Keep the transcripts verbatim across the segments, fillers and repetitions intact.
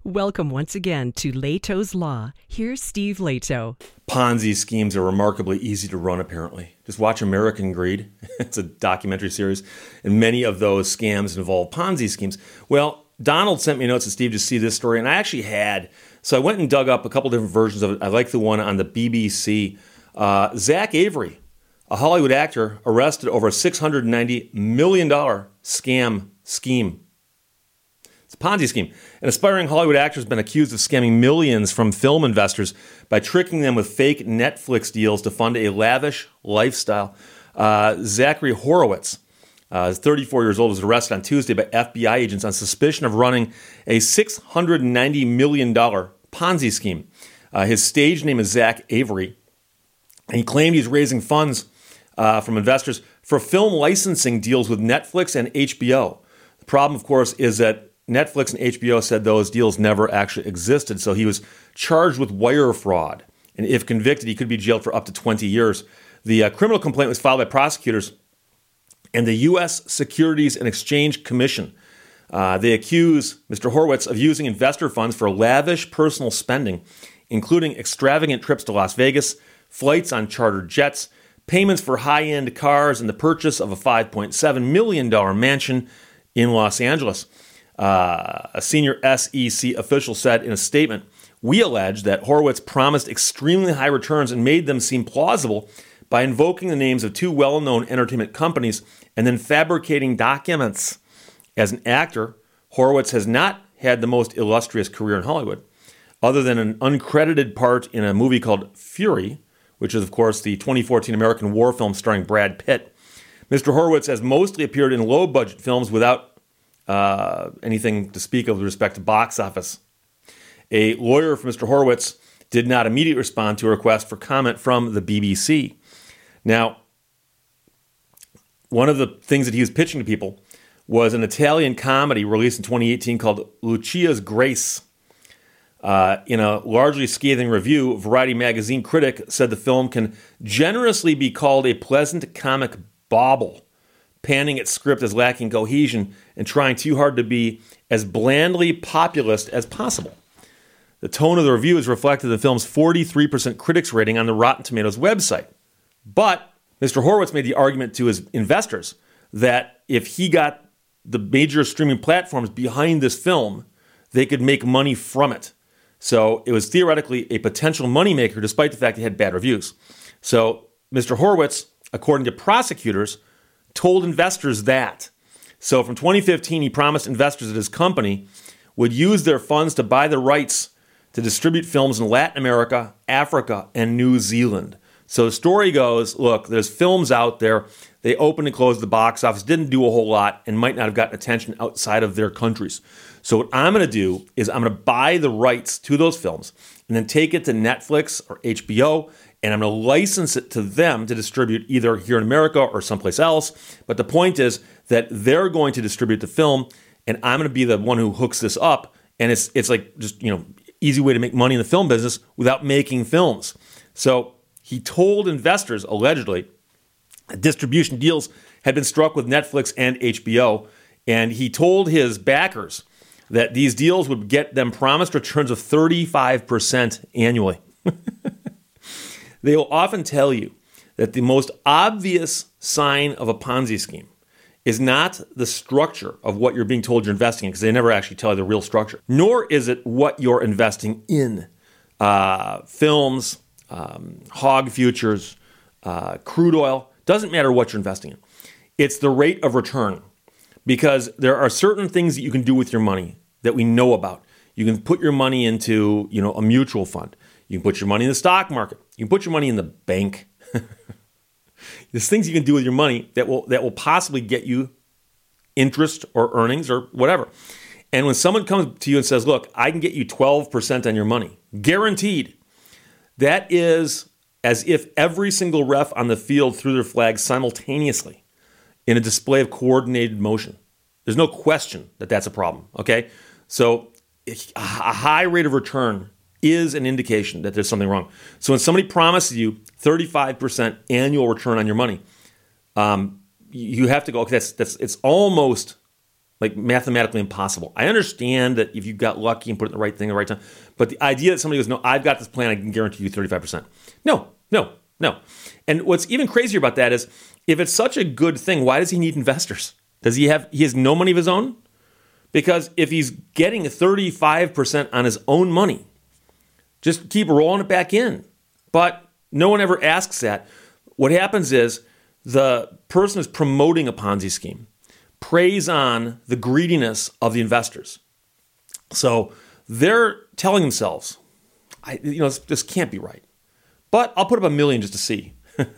Welcome once again to Leto's Law. Here's Steve Leto. Ponzi schemes are remarkably easy to run, apparently. Just watch American Greed. It's a documentary series, and many of those scams involve Ponzi schemes. Well, Donald sent me notes, and Steve, to see this story, and I actually had. So I went and dug up a couple different versions of it. I like the one on the B B C. Uh, Zach Avery, a Hollywood actor, arrested over a six hundred ninety million dollars scam scheme. It's a Ponzi scheme. An aspiring Hollywood actor has been accused of scamming millions from film investors by tricking them with fake Netflix deals to fund a lavish lifestyle. Uh, Zachary Horowitz, uh, thirty-four years old, was arrested on Tuesday by F B I agents on suspicion of running a six hundred ninety million dollars Ponzi scheme. Uh, his stage name is Zach Avery, and he claimed he's raising funds uh, from investors for film licensing deals with Netflix and H B O. The problem, of course, is that Netflix and H B O said those deals never actually existed, so he was charged with wire fraud. And if convicted, he could be jailed for up to twenty years. The uh, criminal complaint was filed by prosecutors and the U S Securities and Exchange Commission. Uh, they accuse Mister Horowitz of using investor funds for lavish personal spending, including extravagant trips to Las Vegas, flights on chartered jets, payments for high-end cars, and the purchase of a five point seven million dollars mansion in Los Angeles. Uh, a senior S E C official said in a statement, "We allege that Horowitz promised extremely high returns and made them seem plausible by invoking the names of two well-known entertainment companies and then fabricating documents." As an actor, Horowitz has not had the most illustrious career in Hollywood, other than an uncredited part in a movie called Fury, which is, of course, the twenty fourteen American war film starring Brad Pitt. Mister Horowitz has mostly appeared in low-budget films without Uh, anything to speak of with respect to box office. A lawyer for Mister Horowitz did not immediately respond to a request for comment from the B B C. Now, one of the things that he was pitching to people was an Italian comedy released in twenty eighteen called Lucia's Grace. Uh, in a largely scathing review, Variety magazine critic said the film can generously be called a pleasant comic bauble, panning its script as lacking cohesion and trying too hard to be as blandly populist as possible. The tone of the review is reflected in the film's forty-three percent critics rating on the Rotten Tomatoes website. But Mister Horowitz made the argument to his investors that if he got the major streaming platforms behind this film, they could make money from it. So it was theoretically a potential moneymaker despite the fact it had bad reviews. So Mister Horowitz, according to prosecutors, told investors that. So from twenty fifteen, he promised investors that his company would use their funds to buy the rights to distribute films in Latin America, Africa, and New Zealand. So the story goes, look, there's films out there. They opened and closed the box office, didn't do a whole lot, and might not have gotten attention outside of their countries. So what I'm going to do is I'm going to buy the rights to those films and then take it to Netflix or H B O, and I'm going to license it to them to distribute either here in America or someplace else. But the point is that they're going to distribute the film, and I'm going to be the one who hooks this up. And it's it's like just, you know, easy way to make money in the film business without making films. So he told investors, allegedly, that distribution deals had been struck with Netflix and H B O. And he told his backers that these deals would get them promised returns of thirty-five percent annually. They will often tell you that the most obvious sign of a Ponzi scheme is not the structure of what you're being told you're investing in, because they never actually tell you the real structure, nor is it what you're investing in. Uh, films, um, hog futures, uh, crude oil, doesn't matter what you're investing in. It's the rate of return, because there are certain things that you can do with your money that we know about. You can put your money into, you know, a mutual fund. You can put your money in the stock market. You can put your money in the bank. There's things you can do with your money that will that will possibly get you interest or earnings or whatever. And when someone comes to you and says, look, I can get you twelve percent on your money, guaranteed, that is as if every single ref on the field threw their flag simultaneously in a display of coordinated motion. There's no question that that's a problem, okay? So a high rate of return is an indication that there's something wrong. So when somebody promises you thirty-five percent annual return on your money, um, you have to go, okay, that's, that's, it's almost like mathematically impossible. I understand that if you got lucky and put it in the right thing at the right time, but the idea that somebody goes, no, I've got this plan, I can guarantee you thirty-five percent. No, no, no. And what's even crazier about that is, if it's such a good thing, why does he need investors? Does he have, he has no money of his own? Because if he's getting thirty-five percent on his own money, just keep rolling it back in. But no one ever asks that. What happens is the person who's promoting a Ponzi scheme preys on the greediness of the investors. So they're telling themselves, I, you know, this, this can't be right. But I'll put up a million just to see.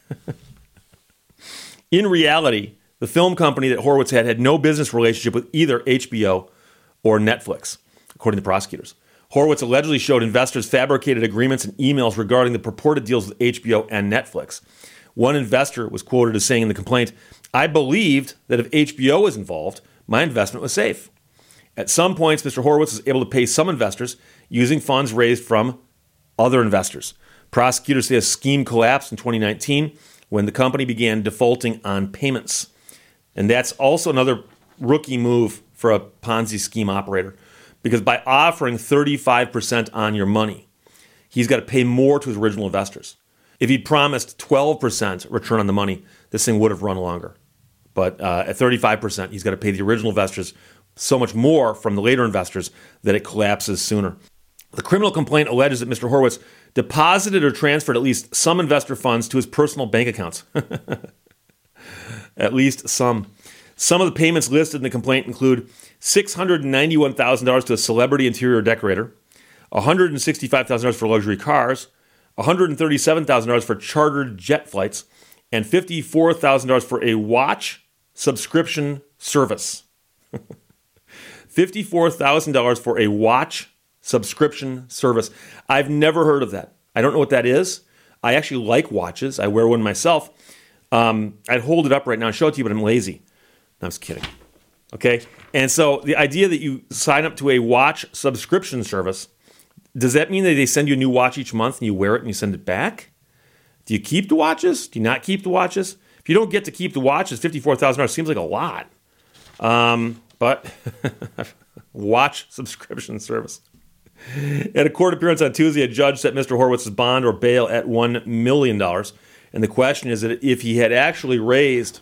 In reality, the film company that Horowitz had had no business relationship with either H B O or Netflix, according to prosecutors. Horowitz allegedly showed investors fabricated agreements and emails regarding the purported deals with H B O and Netflix. One investor was quoted as saying in the complaint, "I believed that if H B O was involved, my investment was safe." At some points, Mister Horowitz was able to pay some investors using funds raised from other investors. Prosecutors say a scheme collapsed in twenty nineteen when the company began defaulting on payments. And that's also another rookie move for a Ponzi scheme operator, because by offering thirty-five percent on your money, he's got to pay more to his original investors. If he'd promised twelve percent return on the money, this thing would have run longer. But uh, at thirty-five percent, he's got to pay the original investors so much more from the later investors that it collapses sooner. The criminal complaint alleges that Mister Horowitz deposited or transferred at least some investor funds to his personal bank accounts. At least some. Some of the payments listed in the complaint include six hundred ninety-one thousand dollars to a celebrity interior decorator, one hundred sixty-five thousand dollars for luxury cars, one hundred thirty-seven thousand dollars for chartered jet flights, and fifty-four thousand dollars for a watch subscription service. fifty-four thousand dollars for a watch subscription service. I've never heard of that. I don't know what that is. I actually like watches. I wear one myself. Um, I'd hold it up right now and show it to you, but I'm lazy. No, I was kidding. Okay? And so the idea that you sign up to a watch subscription service, does that mean that they send you a new watch each month and you wear it and you send it back? Do you keep the watches? Do you not keep the watches? If you don't get to keep the watches, fifty-four thousand dollars seems like a lot. Um, but watch subscription service. At a court appearance on Tuesday, a judge set Mister Horowitz's bond or bail at one million dollars. And the question is that if he had actually raised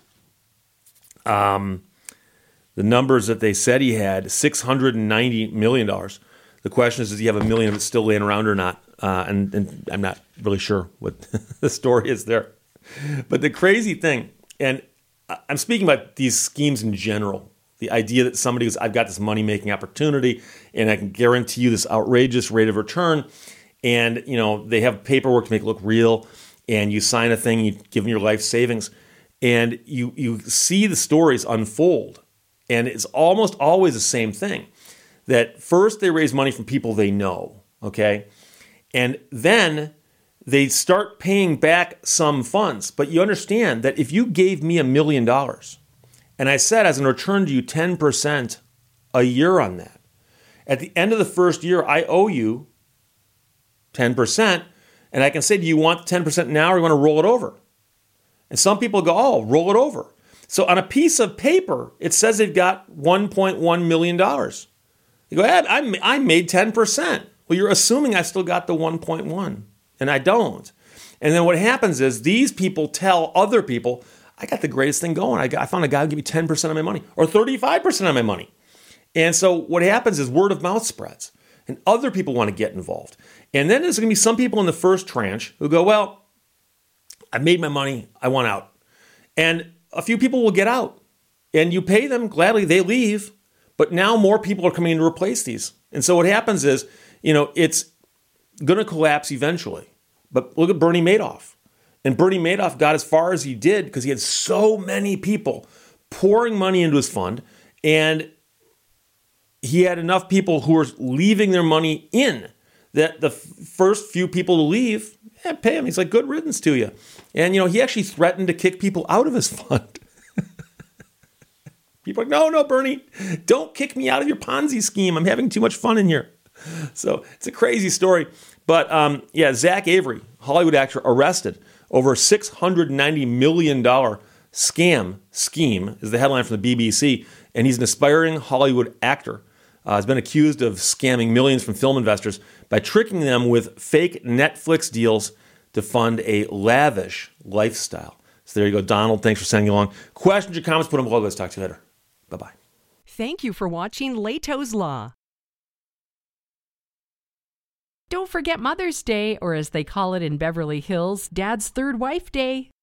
um, the numbers that they said he had, six hundred ninety million dollars, the question is, does he have a million of it still laying around or not? Uh, and, and I'm not really sure what the story is there. But the crazy thing, and I'm speaking about these schemes in general, the idea that somebody goes, I've got this money-making opportunity, and I can guarantee you this outrageous rate of return, and you know they have paperwork to make it look real, and you sign a thing, you give them your life savings, and you you see the stories unfold, and it's almost always the same thing. That first they raise money from people they know, okay, and then they start paying back some funds. But you understand that if you gave me a million dollars, and I said, as in return to you ten percent a year on that, at the end of the first year, I owe you ten percent, and I can say, do you want ten percent now or do you want to roll it over? And some people go, oh, roll it over. So on a piece of paper, it says they've got one point one million dollars. You go, Ed, I, I made ten percent. Well, you're assuming I still got the one point one, and I don't. And then what happens is these people tell other people, I got the greatest thing going. I, got, I found a guy who give me ten percent of my money or thirty-five percent of my money. And so what happens is word of mouth spreads and other people want to get involved. And then there's going to be some people in the first tranche who go, well, I made my money. I want out. And a few people will get out and you pay them gladly. They leave. But now more people are coming in to replace these. And so what happens is, you know, it's going to collapse eventually. But look at Bernie Madoff. And Bernie Madoff got as far as he did because he had so many people pouring money into his fund, and he had enough people who were leaving their money in that the f- first few people to leave, yeah, pay him. He's like, good riddance to you. And, you know, he actually threatened to kick people out of his fund. People are like, no, no, Bernie, don't kick me out of your Ponzi scheme. I'm having too much fun in here. So it's a crazy story. But, um, yeah, Zach Avery, Hollywood actor, arrested over a six hundred ninety million dollars scam scheme is the headline from the B B C. and he's an aspiring Hollywood actor. Uh, has been accused of scamming millions from film investors by tricking them with fake Netflix deals to fund a lavish lifestyle. So there you go, Donald. Thanks for sending along. Questions or comments, put them below. Let's talk to you later. Bye-bye. Thank you for watching Leto's Law. Don't forget Mother's Day, or as they call it in Beverly Hills, Dad's Third Wife Day.